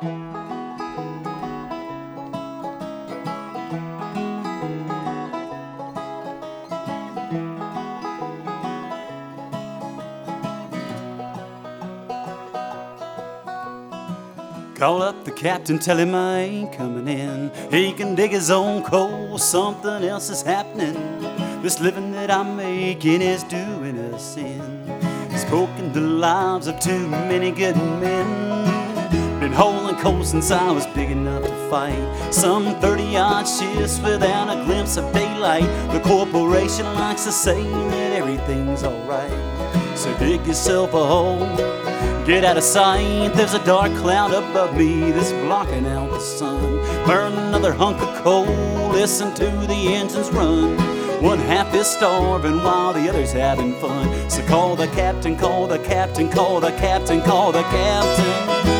Call up the captain, tell him I ain't coming in. He can dig his own coal, something else is happening. This living that I'm making is doing a sin. It's broken the lives of too many good men. Been hauling coal since I was big enough to fight. Some 30-odd shifts without a glimpse of daylight. The corporation likes to say that everything's alright. So dig yourself a hole, get out of sight. There's a dark cloud above me that's blocking out the sun. Burn another hunk of coal, listen to the engines run. One half is starving while the other's having fun. So call the captain, call the captain, call the captain, call the captain.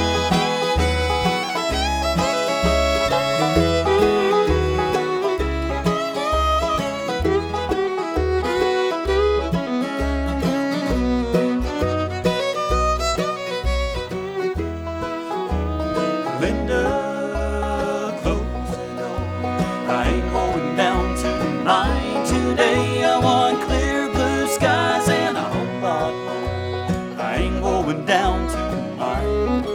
Linda, close the door. I ain't going down to the mine today. I want clear blue skies and a whole lot more. I ain't going down to the mine.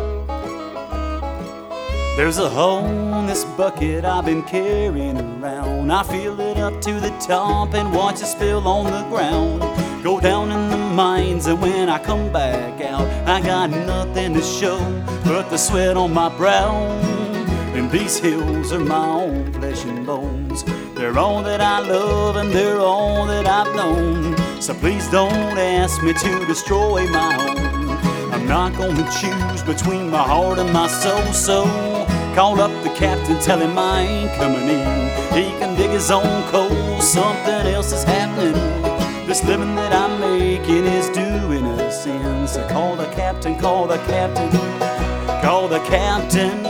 There's a hole in this bucket I've been carrying around. I fill it up to the top and watch it spill on the ground. Go down in the mines, and when I come back out, I got nothing to show but the sweat on my brow. And these hills are my own flesh and bones. They're all that I love and they're all that I've known. So please don't ask me to destroy my own. I'm not gonna choose between my heart and my soul. So call up the captain, tell him I ain't coming in. He can dig his own coal, something else is happening. This living that I'm making is doing a sin. So call the captain, call the captain, call the captain.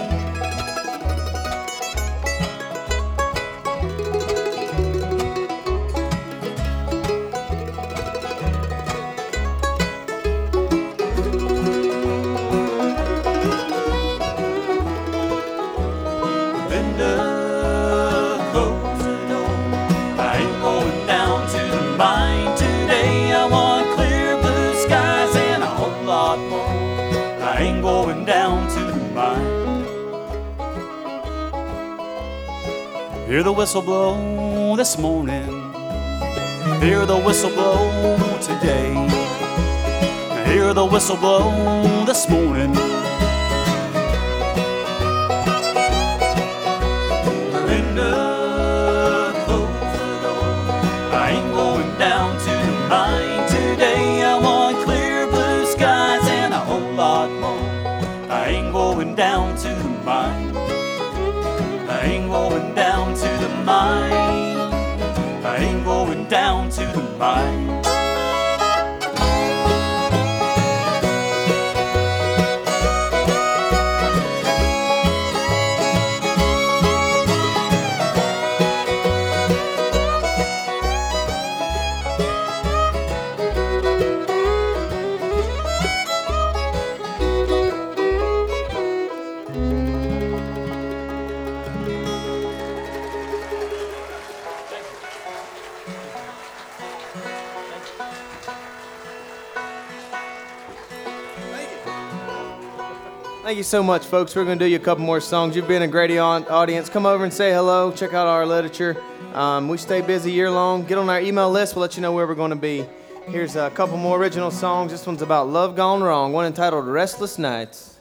Linda, close the door. I ain't going down to the mine today. I want clear blue skies and a whole lot more. I ain't going down to the mine. Hear the whistle blow this morning. Hear the whistle blow today. Hear the whistle blow this morning. Linda, close the door. I ain't going down to the mine today. I want clear blue skies and a whole lot more. I ain't going down to the mine. I ain't going down to the mine. I ain't going down to the mine. Thank you so much, folks. We're going to do you a couple more songs. You've been a great audience. Come over and say hello. Check out our literature. We stay busy year long. Get on our email list. We'll let you know where we're going to be. Here's a couple more original songs. This one's about love gone wrong. One entitled Restless Nights.